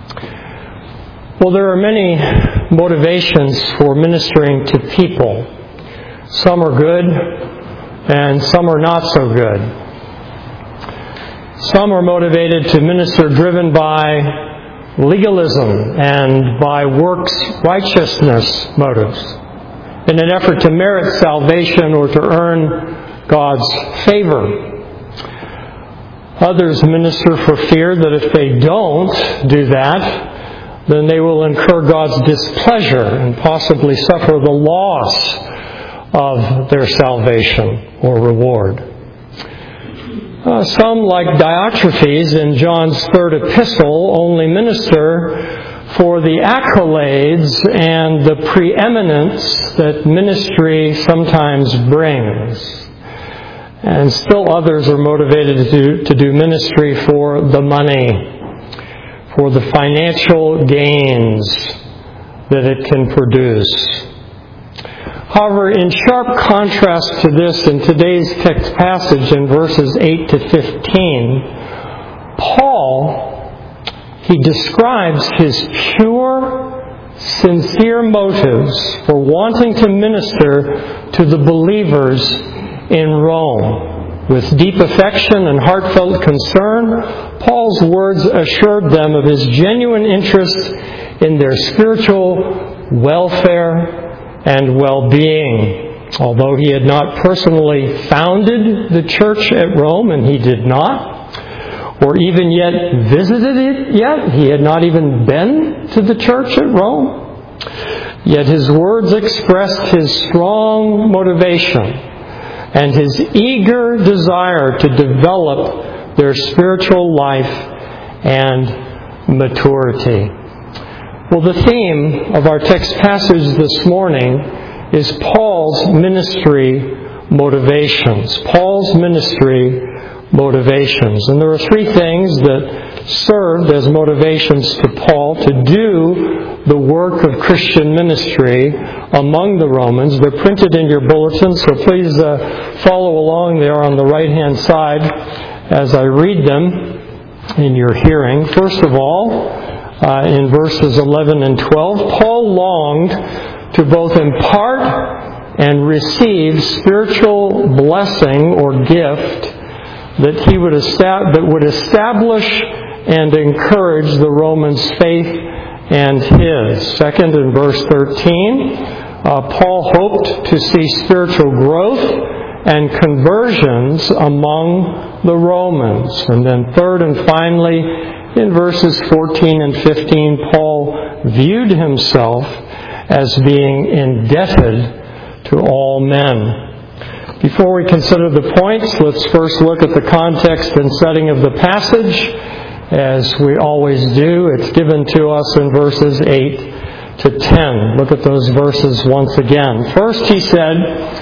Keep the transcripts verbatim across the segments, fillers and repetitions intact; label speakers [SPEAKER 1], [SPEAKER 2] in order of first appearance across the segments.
[SPEAKER 1] Well, there are many motivations for ministering to people. Some are good, and some are not so good. Some are motivated to minister driven by legalism and by works righteousness motives in an effort to merit salvation or to earn God's favor. Others minister for fear that if they don't do that, then they will incur God's displeasure and possibly suffer the loss of their salvation or reward. Uh, some, like Diotrephes in John's third epistle, only minister for the accolades and the preeminence that ministry sometimes brings. And still others are motivated to, to do ministry for the money, for the financial gains that it can produce. However, in sharp contrast to this, in today's text passage in verses eight to fifteen, Paul, he describes his pure, sincere motives for wanting to minister to the believers in Rome. With deep affection and heartfelt concern, Paul's words assured them of his genuine interest in their spiritual welfare and well-being. Although he had not personally founded the church at Rome, and he did not, or even yet visited it yet, he had not even been to the church at Rome, yet his words expressed his strong motivation and his eager desire to develop their spiritual life and maturity. Well, the theme of our text passage this morning is Paul's ministry motivations. Paul's ministry motivations. And there are three things that served as motivations to Paul to do the work of Christian ministry among the Romans. They're printed in your bulletin, so please uh, follow along there on the right-hand side as I read them in your hearing. First of all, Uh, in verses eleven and twelve, Paul longed to both impart and receive spiritual blessing or gift that he would estab- that would establish and encourage the Romans' faith and his. Second, in verse thirteen, uh, Paul hoped to see spiritual growth and conversions among the Romans. And then third and finally, in verses fourteen and fifteen, Paul viewed himself as being indebted to all men. Before we consider the points, let's first look at the context and setting of the passage. As we always do, it's given to us in verses eight to ten. Look at those verses once again. First, he said,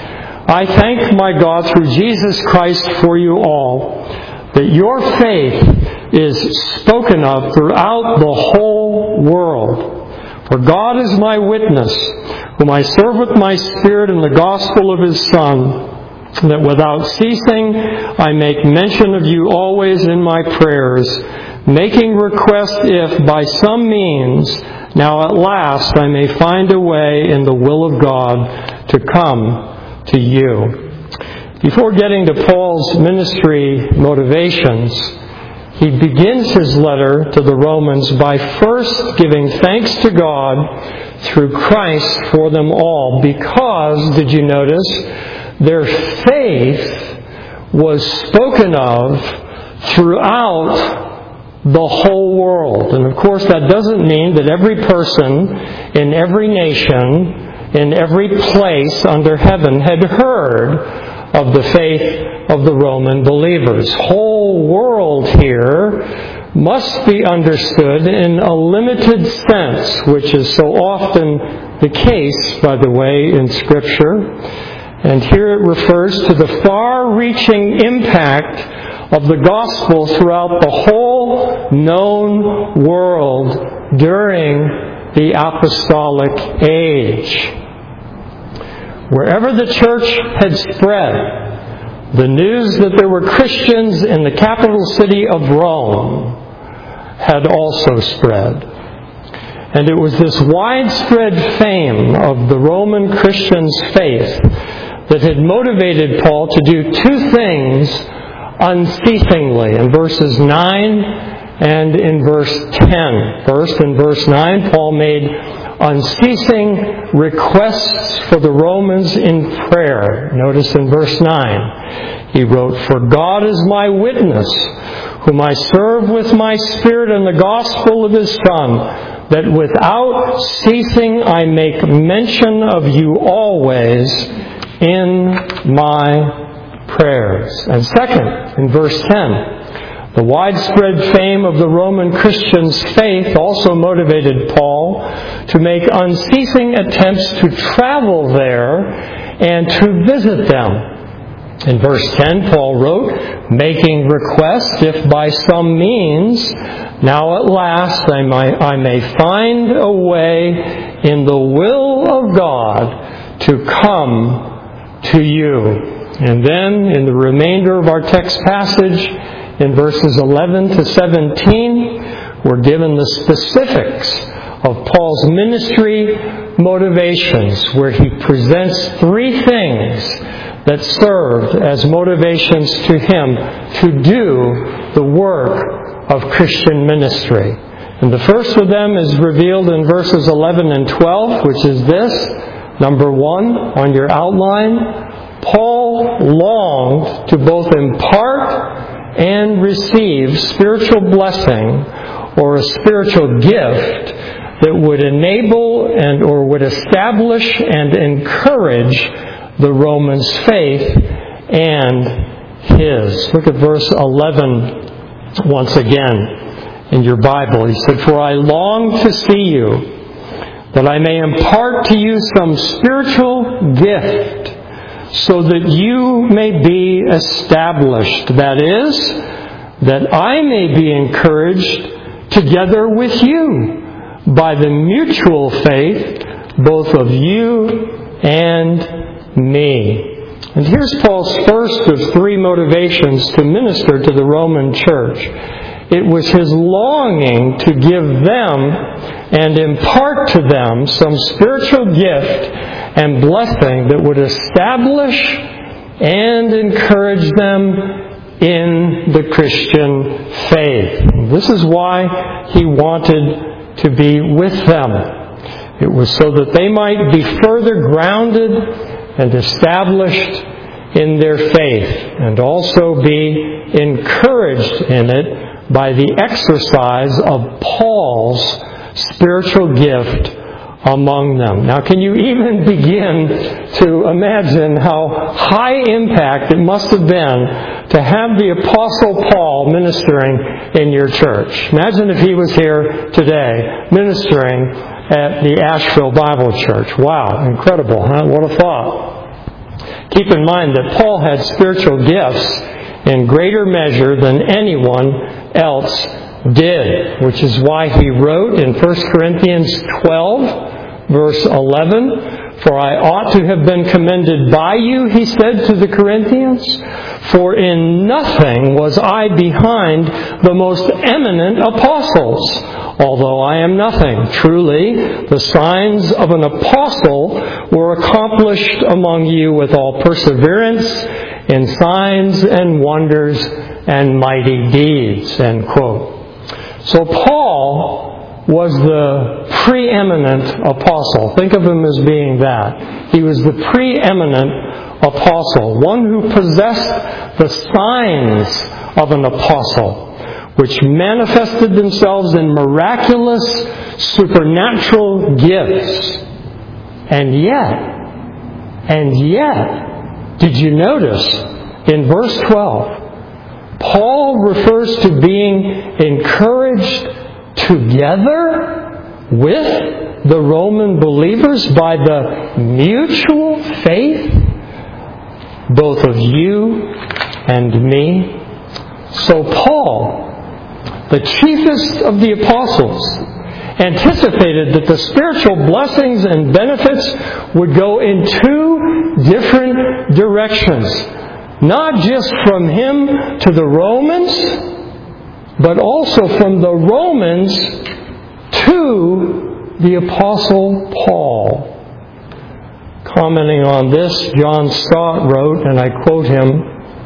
[SPEAKER 1] "I thank my God through Jesus Christ for you all, that your faith is spoken of throughout the whole world. For God is my witness, whom I serve with my spirit in the gospel of His Son, that without ceasing I make mention of you always in my prayers, making request if by some means now at last I may find a way in the will of God to come to you." Before getting to Paul's ministry motivations, he begins his letter to the Romans by first giving thanks to God through Christ for them all, because, did you notice, their faith was spoken of throughout the whole world. And of course, that doesn't mean that every person in every nation, in every place under heaven had heard of the faith of the Roman believers. Whole world here must be understood in a limited sense, which is so often the case, by the way, in Scripture. And here it refers to the far-reaching impact of the gospel throughout the whole known world during the apostolic age. Wherever the church had spread the news that there were Christians in the capital city of Rome, had also spread. And it was this widespread fame of the Roman Christians' faith that had motivated Paul to do two things unceasingly in verses nine and in verse ten. First, in verse nine, Paul made unceasing requests for the Romans in prayer. Notice in verse nine, he wrote, "For God is my witness, whom I serve with my spirit in the gospel of His Son, that without ceasing I make mention of you always in my prayers." And second, in verse ten, the widespread fame of the Roman Christians' faith also motivated Paul to make unceasing attempts to travel there and to visit them. In verse ten, Paul wrote, making request, if by some means, now at last I may, I may find a way in the will of God to come to you. And then, in the remainder of our text passage, in verses eleven to seventeen, we're given the specifics of Paul's ministry motivations, where he presents three things that served as motivations to him to do the work of Christian ministry. And the first of them is revealed in verses eleven and twelve, which is this. Number one, on your outline, Paul longed to both impart and receive spiritual blessing or a spiritual gift that would enable and or would establish and encourage the Romans' faith and his. Look at verse eleven once again in your Bible. He said, "For I long to see you, that I may impart to you some spiritual gift, so that you may be established. That is, that I may be encouraged together with you by the mutual faith both of you and me." And here's Paul's first of three motivations to minister to the Roman church. It was his longing to give them and impart to them some spiritual gift and blessing that would establish and encourage them in the Christian faith. This is why he wanted to be with them. It was so that they might be further grounded and established in their faith, and also be encouraged in it by the exercise of Paul's spiritual gift among them. Now, can you even begin to imagine how high impact it must have been to have the Apostle Paul ministering in your church? Imagine if he was here today ministering at the Asheville Bible Church. Wow, incredible, huh? What a thought. Keep in mind that Paul had spiritual gifts in greater measure than anyone else did, which is why he wrote in First Corinthians twelve, verse eleven, "For I ought to have been commended by you," he said to the Corinthians, "for in nothing was I behind the most eminent apostles, although I am nothing. Truly, the signs of an apostle were accomplished among you with all perseverance in signs and wonders and mighty deeds." End quote. So Paul was the preeminent apostle. Think of him as being that. He was the preeminent apostle, one who possessed the signs of an apostle, which manifested themselves in miraculous, supernatural gifts. And yet, and yet, did you notice in verse twelve, Paul refers to being encouraged together with the Roman believers by the mutual faith, both of you and me. So Paul, the chiefest of the apostles, anticipated that the spiritual blessings and benefits would go in two different directions. Not just from him to the Romans, but also from the Romans to the Apostle Paul. Commenting on this, John Stott wrote, and I quote him,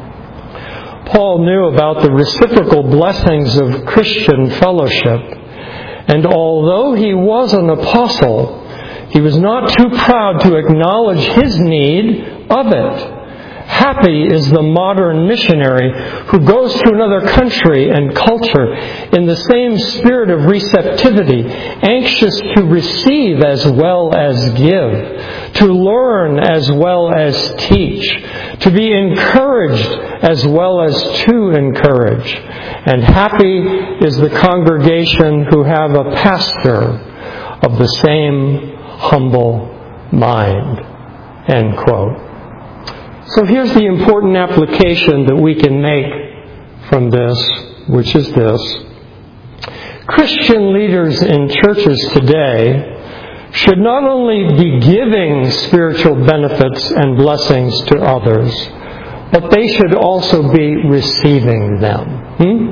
[SPEAKER 1] "Paul knew about the reciprocal blessings of Christian fellowship, and although he was an apostle, he was not too proud to acknowledge his need of it. Happy is the modern missionary who goes to another country and culture in the same spirit of receptivity, anxious to receive as well as give, to learn as well as teach, to be encouraged as well as to encourage. And happy is the congregation who have a pastor of the same humble mind." End quote. So here's the important application that we can make from this, which is this. Christian leaders in churches today should not only be giving spiritual benefits and blessings to others, but they should also be receiving them. Hmm?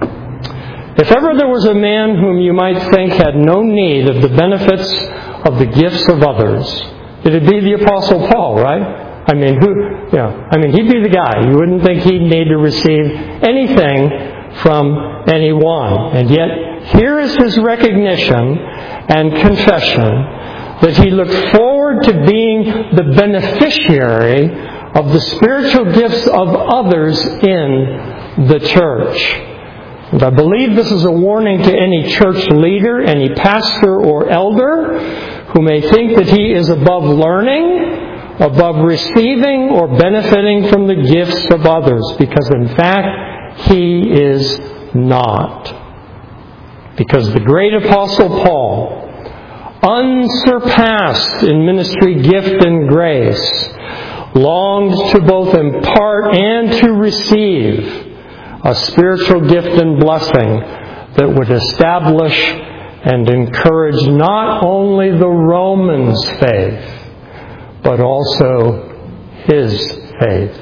[SPEAKER 1] If ever there was a man whom you might think had no need of the benefits of the gifts of others, it'd be the Apostle Paul, right? I mean, who? You know, I mean, he'd be the guy. You wouldn't think he'd need to receive anything from anyone. And yet, here is his recognition and confession that he looked forward to being the beneficiary of the spiritual gifts of others in the church. And I believe this is a warning to any church leader, any pastor or elder who may think that he is above learning, above receiving or benefiting from the gifts of others, because in fact he is not. Because the great Apostle Paul, unsurpassed in ministry gift and grace, longed to both impart and to receive a spiritual gift and blessing that would establish and encourage not only the Romans' faith, but also his faith.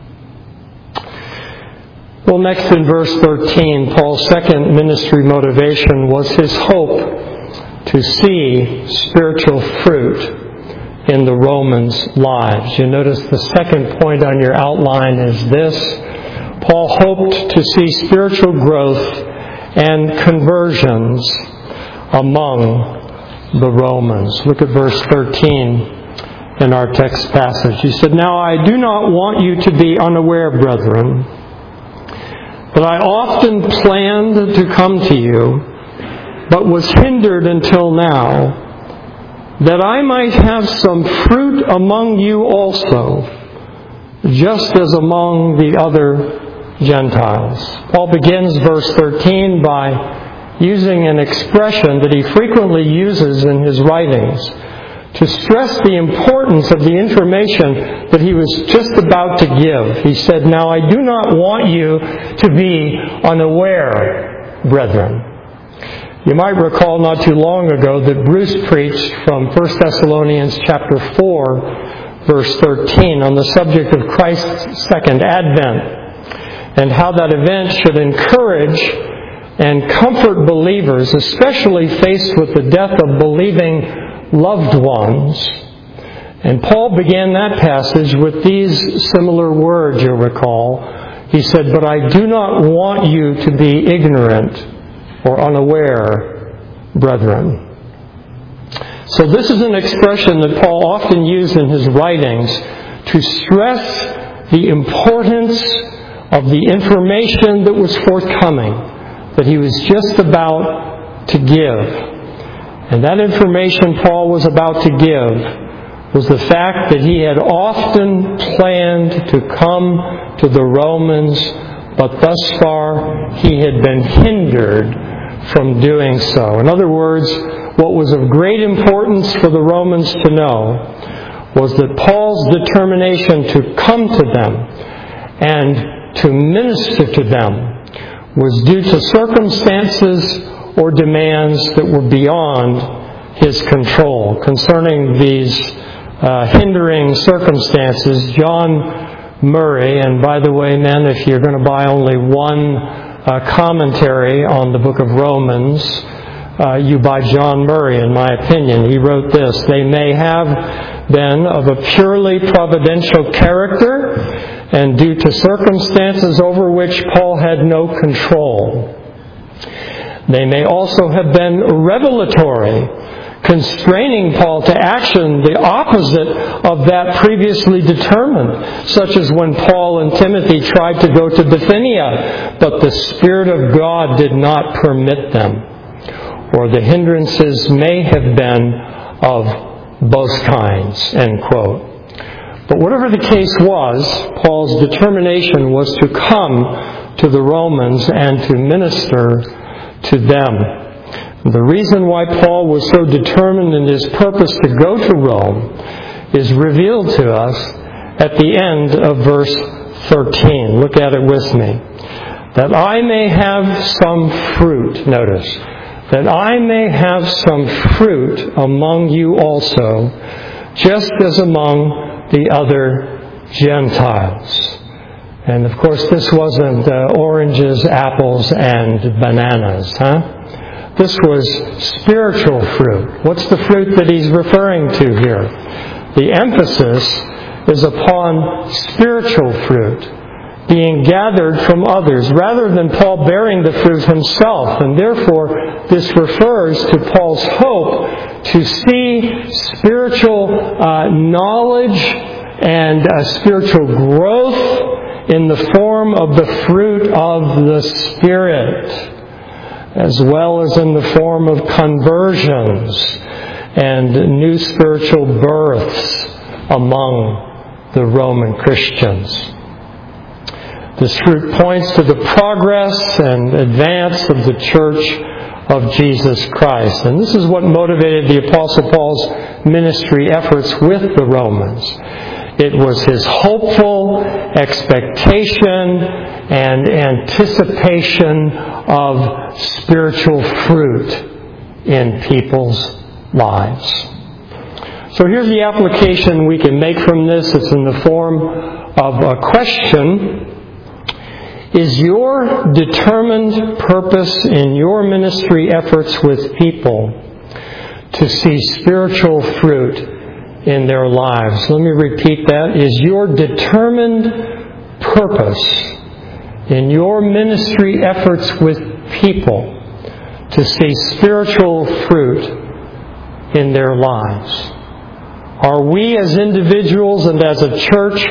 [SPEAKER 1] Well, next in verse thirteen, Paul's second ministry motivation was his hope to see spiritual fruit in the Romans' lives. You notice the second point on your outline is this. Paul hoped to see spiritual growth and conversions among the Romans. Look at verse thirteen in our text passage. He said, "Now I do not want you to be unaware, brethren, that I often planned to come to you, but was hindered until now, that I might have some fruit among you also, just as among the other Gentiles." Paul begins verse thirteen by using an expression that he frequently uses in his writings to stress the importance of the information that he was just about to give. He said, "Now I do not want you to be unaware, brethren." You might recall not too long ago that Bruce preached from First Thessalonians chapter four, verse thirteen, on the subject of Christ's second advent, and how that event should encourage and comfort believers, especially faced with the death of believing loved ones. And Paul began that passage with these similar words, you'll recall. He said, "But I do not want you to be ignorant or unaware, brethren." So this is an expression that Paul often used in his writings to stress the importance of the information that was forthcoming, that he was just about to give. And that information Paul was about to give was the fact that he had often planned to come to the Romans, but thus far he had been hindered from doing so. In other words, what was of great importance for the Romans to know was that Paul's determination to come to them and to minister to them was due to circumstances or demands that were beyond his control. Concerning these uh, hindering circumstances, John Murray, and by the way, men, if you're going to buy only one uh, uh, commentary on the book of Romans, uh, U by John Murray, in my opinion. He wrote this: "They may have been of a purely providential character and due to circumstances over which Paul had no control. They may also have been revelatory, constraining Paul to action the opposite of that previously determined, such as when Paul and Timothy tried to go to Bithynia, but the Spirit of God did not permit them. Or the hindrances may have been of both kinds," end quote. But whatever the case was, Paul's determination was to come to the Romans and to minister to them. The reason why Paul was so determined in his purpose to go to Rome is revealed to us at the end of verse thirteen. Look at it with me. "That I may have some fruit," notice, "that I may have some fruit among you also, just as among the other Gentiles." And of course, this wasn't uh, oranges, apples, and bananas, huh? This was spiritual fruit. What's the fruit that he's referring to here? The emphasis is upon spiritual fruit, being gathered from others, rather than Paul bearing the fruit himself. And therefore, this refers to Paul's hope to see spiritual uh, knowledge and uh, spiritual growth in the form of the fruit of the Spirit, as well as in the form of conversions and new spiritual births among the Roman Christians. This fruit points to the progress and advance of the Church of Jesus Christ. And this is what motivated the Apostle Paul's ministry efforts with the Romans. It was his hopeful expectation and anticipation of spiritual fruit in people's lives. So here's the application we can make from this. It's in the form of a question. Is your determined purpose in your ministry efforts with people to see spiritual fruit in their lives? Let me repeat that. Is your determined purpose in your ministry efforts with people to see spiritual fruit in their lives? Are we as individuals and as a church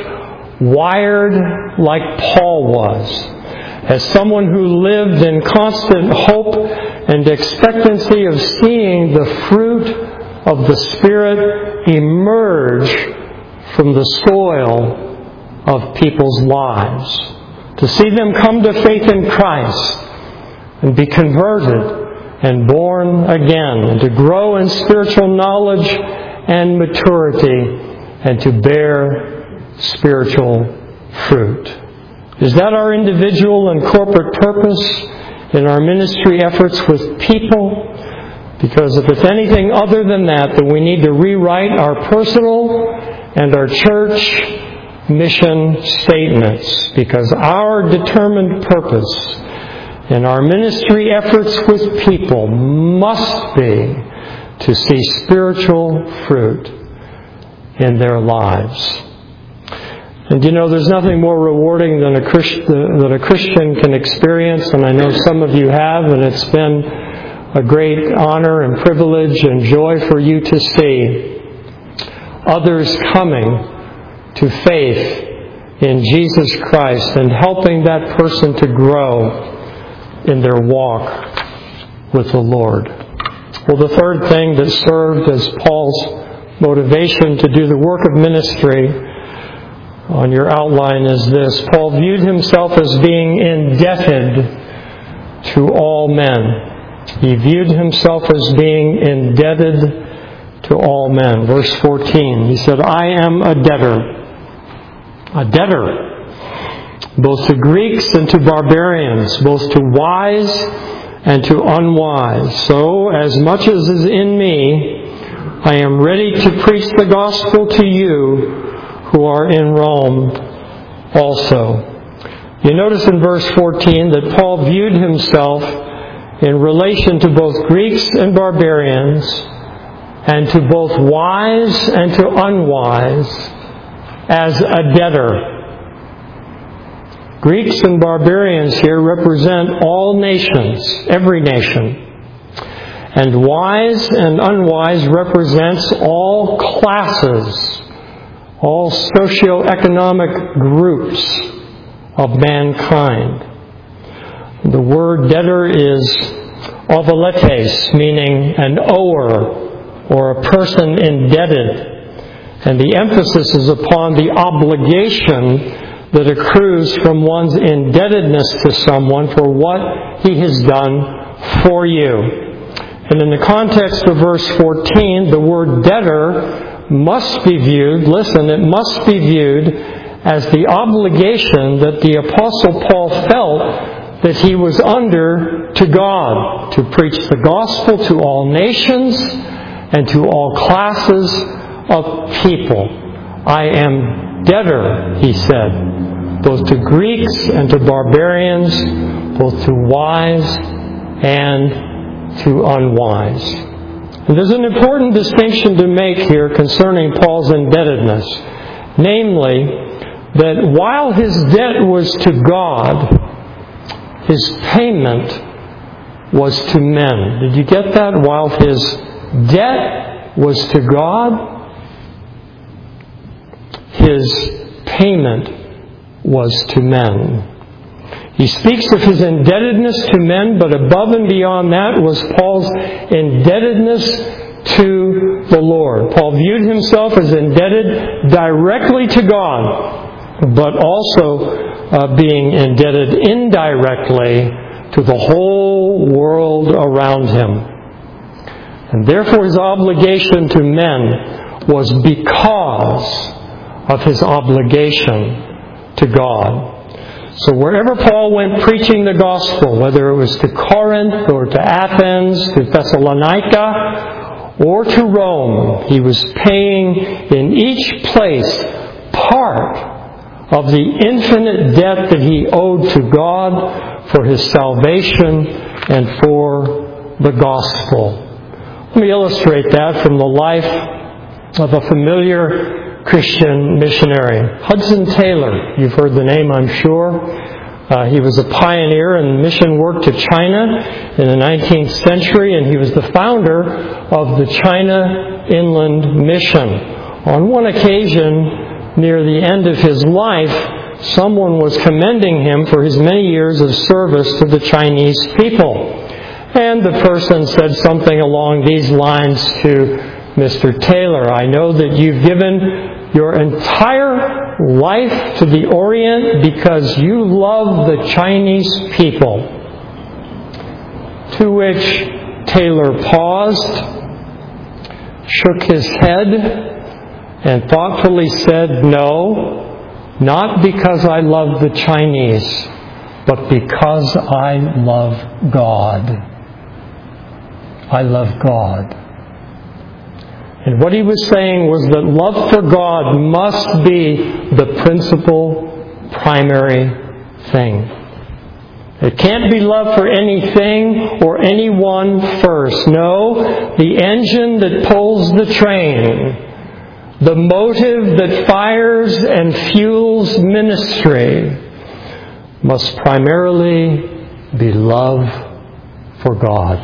[SPEAKER 1] wired like Paul was, as someone who lived in constant hope and expectancy of seeing the fruit of the Spirit emerge from the soil of people's lives, to see them come to faith in Christ and be converted and born again, and to grow in spiritual knowledge and maturity, and to bear spiritual fruit? Is that our individual and corporate purpose in our ministry efforts with people? Because if it's anything other than that, then we need to rewrite our personal and our church mission statements, because our determined purpose in our ministry efforts with people must be to see spiritual fruit in their lives. And you know, there's nothing more rewarding than a Christ, that a Christian can experience, and I know some of you have, and it's been a great honor and privilege and joy for you to see others coming to faith in Jesus Christ and helping that person to grow in their walk with the Lord. Well, the third thing that served as Paul's motivation to do the work of ministry on your outline is this: Paul viewed himself as being indebted to all men. He viewed himself as being indebted to all men. Verse fourteen, he said, "I am a debtor, a debtor, both to Greeks and to barbarians, both to wise and to unwise. So, as much as is in me, I am ready to preach the gospel to you who are in Rome also." You notice in verse fourteen that Paul viewed himself in relation to both Greeks and barbarians, and to both wise and to unwise, as a debtor. Greeks and barbarians here represent all nations, every nation. And wise and unwise represents all classes, all socioeconomic groups of mankind. The word debtor is ovaletes, meaning an ower or a person indebted. And the emphasis is upon the obligation that accrues from one's indebtedness to someone for what he has done for you. And in the context of verse fourteen, the word debtor must be viewed, listen, it must be viewed as the obligation that the Apostle Paul felt that he was under to God, to preach the gospel to all nations and to all classes of people. I am debtor, he said, both to Greeks and to barbarians, both to wise and to unwise. And there's an important distinction to make here concerning Paul's indebtedness. Namely, that while his debt was to God, his payment was to men. Did you get that? While his debt was to God, his payment was to men. He speaks of his indebtedness to men, but above and beyond that was Paul's indebtedness to the Lord. Paul viewed himself as indebted directly to God, but also uh, being indebted indirectly to the whole world around him. And therefore his obligation to men was because of his obligation to God. So wherever Paul went preaching the gospel, whether it was to Corinth or to Athens, to Thessalonica, or to Rome, he was paying in each place part of the infinite debt that he owed to God for his salvation and for the gospel. Let me illustrate that from the life of a familiar Christian missionary, Hudson Taylor. You've heard the name, I'm sure. Uh, he was a pioneer in mission work to China in the nineteenth century, and he was the founder of the China Inland Mission. On one occasion, near the end of his life, someone was commending him for his many years of service to the Chinese people. And the person said something along these lines to Mister Taylor, I know that you've given your entire life to the Orient because you love the Chinese people. To which Taylor paused, shook his head, and thoughtfully said, no, not because I love the Chinese, but because I love God. I love God. And what he was saying was that love for God must be the principal, primary thing. It can't be love for anything or anyone first. No, the engine that pulls the train, the motive that fires and fuels ministry, must primarily be love for God.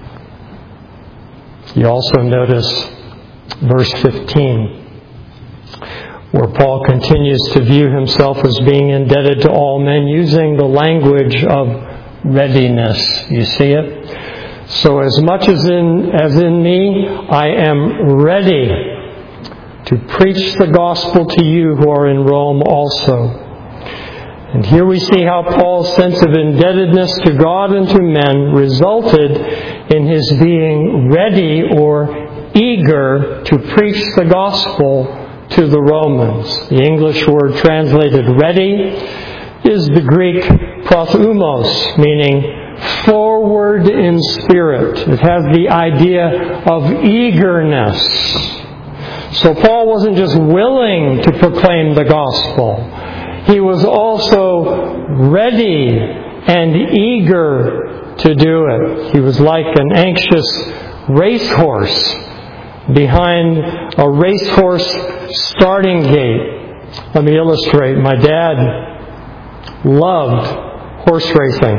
[SPEAKER 1] You also notice verse fifteen, where Paul continues to view himself as being indebted to all men, using the language of readiness. You see it? So as much as in, as in me, I am ready to preach the gospel to you who are in Rome also. And here we see how Paul's sense of indebtedness to God and to men resulted in his being ready or eager to preach the gospel to the Romans. The English word translated ready is the Greek prothumos, meaning forward in spirit. It has the idea of eagerness. So Paul wasn't just willing to proclaim the gospel. he was also ready and eager to do it. He was like an anxious racehorse behind a racehorse starting gate. Let me illustrate. My dad loved horse racing.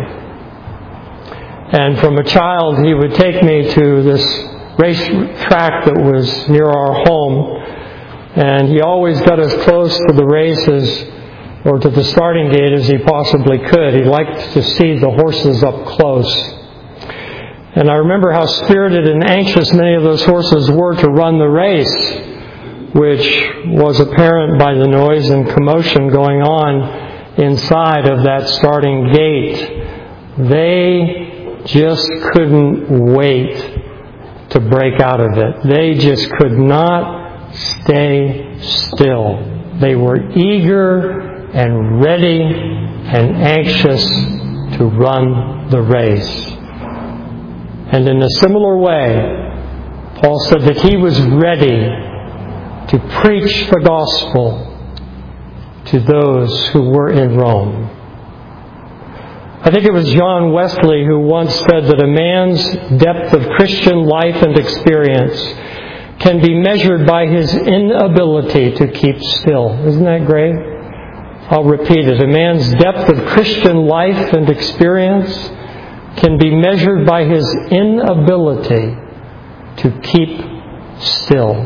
[SPEAKER 1] And from a child, he would take me to this race track that was near our home. And he always got as close to the races or to the starting gate as he possibly could. He liked to see the horses up close. And I remember how spirited and anxious many of those horses were to run the race, which was apparent by the noise and commotion going on inside of that starting gate. They just couldn't wait to break out of it. They just could not stay still. They were eager and ready and anxious to run the race. And in a similar way, Paul said that he was ready to preach the gospel to those who were in Rome. I think it was John Wesley who once said that a man's depth of Christian life and experience can be measured by his inability to keep still. Isn't that great? I'll repeat it. A man's depth of Christian life and experience can be measured by his inability to keep still.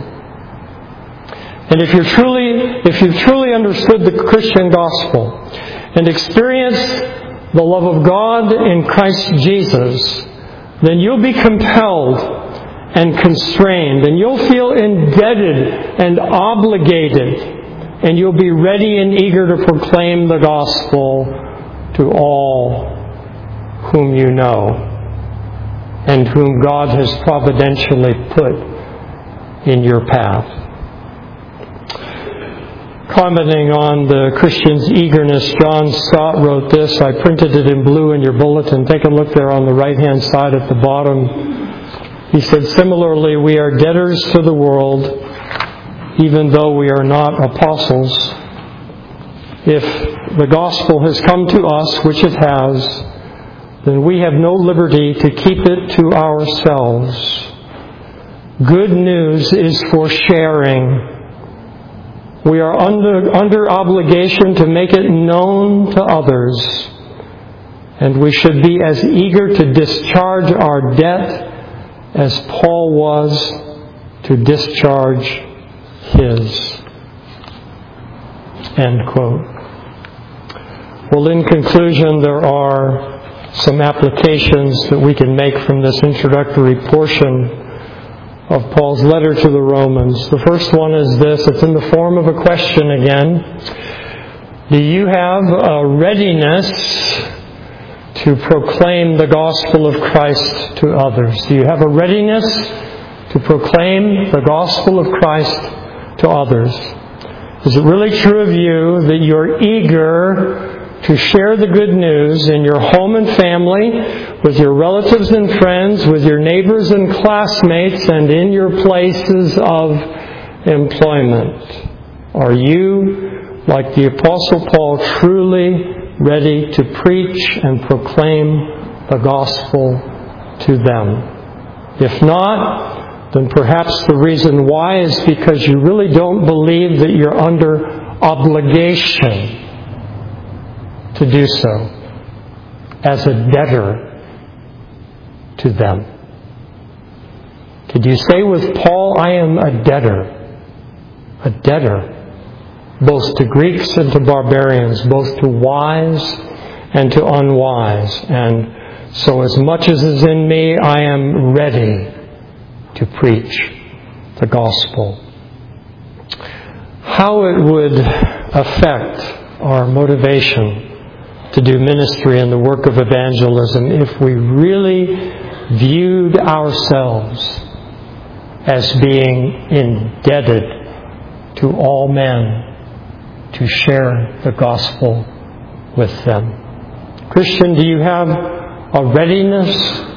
[SPEAKER 1] And if you're truly, if you've truly understood the Christian gospel and experienced the love of God in Christ Jesus, then you'll be compelled and constrained, and you'll feel indebted and obligated, and you'll be ready and eager to proclaim the gospel to all whom you know and whom God has providentially put in your path. Commenting on the Christian's eagerness, John Stott wrote this. I printed it in blue in your bulletin. Take a look there on the right-hand side at the bottom. He said, similarly, we are debtors to the world, even though we are not apostles. If the gospel has come to us, which it has, then we have no liberty to keep it to ourselves. Good news is for sharing. We are under, under obligation to make it known to others. And we should be as eager to discharge our debt as Paul was to discharge his. End quote. Well, in conclusion, there are some applications that we can make from this introductory portion of Paul's letter to the Romans. The first one is this. It's in the form of a question again. Do you have a readiness to proclaim the gospel of Christ to others? Do you have a readiness to proclaim the gospel of Christ to others? Is it really true of you that you're eager to share the good news in your home and family, with your relatives and friends, with your neighbors and classmates, and in your places of employment? Are you, like the Apostle Paul, truly ready to preach and proclaim the gospel to them? If not, then perhaps the reason why is because you really don't believe that you're under obligation to do so as a debtor to them. Could you say with Paul, I am a debtor, a debtor, both to Greeks and to barbarians, both to wise and to unwise. And so as much as is in me, I am ready to preach the gospel. How it would affect our motivation to do ministry and the work of evangelism if we really viewed ourselves as being indebted to all men to share the gospel with them. Christian, do you have a readiness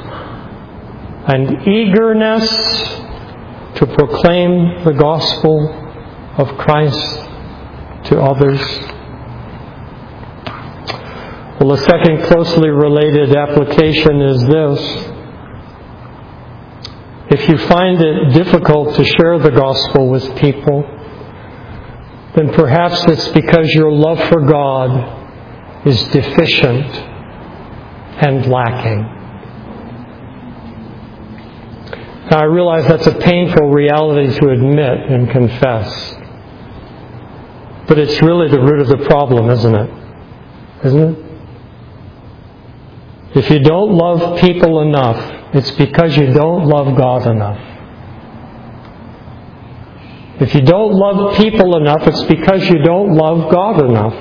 [SPEAKER 1] and eagerness to proclaim the gospel of Christ to others? Well, the second closely related application is this. If you find it difficult to share the gospel with people, then perhaps it's because your love for God is deficient and lacking. Now, I realize that's a painful reality to admit and confess. But it's really the root of the problem, isn't it? Isn't it? If you don't love people enough, it's because you don't love God enough. If you don't love people enough, it's because you don't love God enough.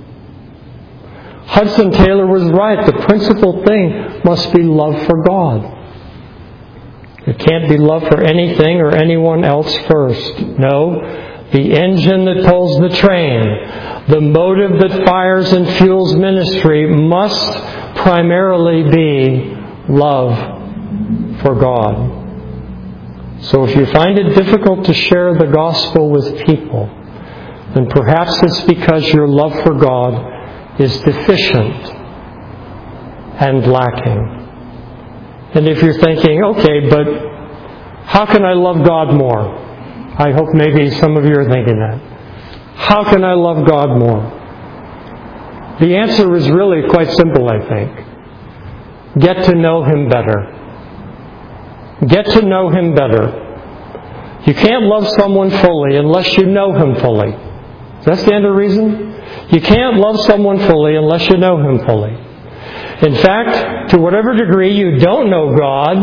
[SPEAKER 1] Hudson Taylor was right. The principal thing must be love for God. It can't be love for anything or anyone else first. No, the engine that pulls the train, the motive that fires and fuels ministry must primarily be love for God. So if you find it difficult to share the gospel with people, then perhaps it's because your love for God is deficient and lacking. And if you're thinking, okay, but how can I love God more? I hope maybe some of you are thinking that. How can I love God more? The answer is really quite simple, I think. Get to know Him better. Get to know Him better. You can't love someone fully unless you know Him fully. Does that stand to reason? You can't love someone fully unless you know Him fully. In fact, to whatever degree you don't know God,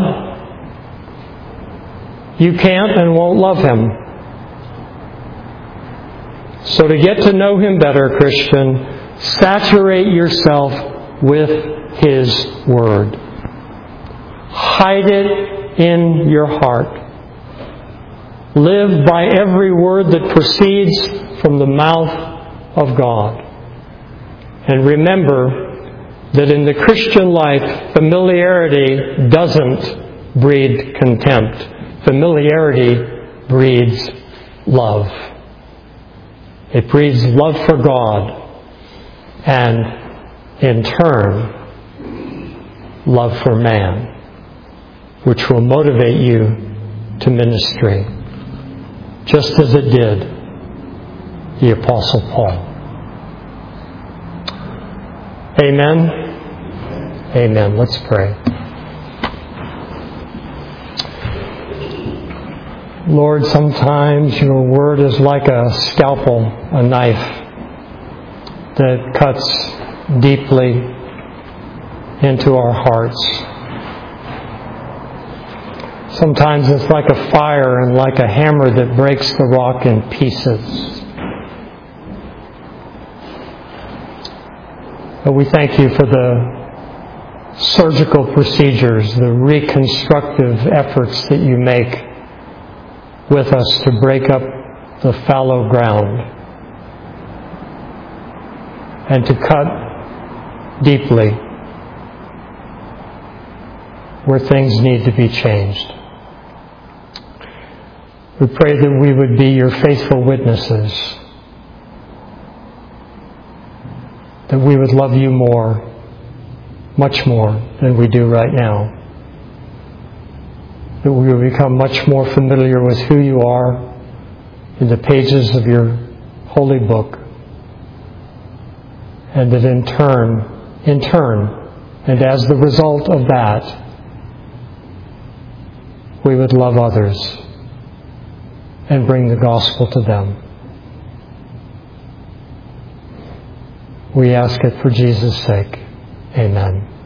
[SPEAKER 1] you can't and won't love Him. So to get to know Him better, Christian, saturate yourself with His Word. Hide it in your heart. Live by every word that proceeds from the mouth of God. And remember that in the Christian life, familiarity doesn't breed contempt. Familiarity breeds love. It breeds love for God and, in turn, love for man, which will motivate you to ministry, just as it did the Apostle Paul. Amen? Amen. Let's pray. Lord, sometimes your word is like a scalpel, a knife that cuts deeply into our hearts. Sometimes it's like a fire and like a hammer that breaks the rock in pieces. But we thank you for the surgical procedures, the reconstructive efforts that you make with us to break up the fallow ground and to cut deeply where things need to be changed. We pray that we would be your faithful witnesses, that we would love you more, much more than we do right now, that we will become much more familiar with who you are in the pages of your holy book, and that in turn, in turn, and as the result of that, we would love others and bring the gospel to them. We ask it for Jesus' sake. Amen.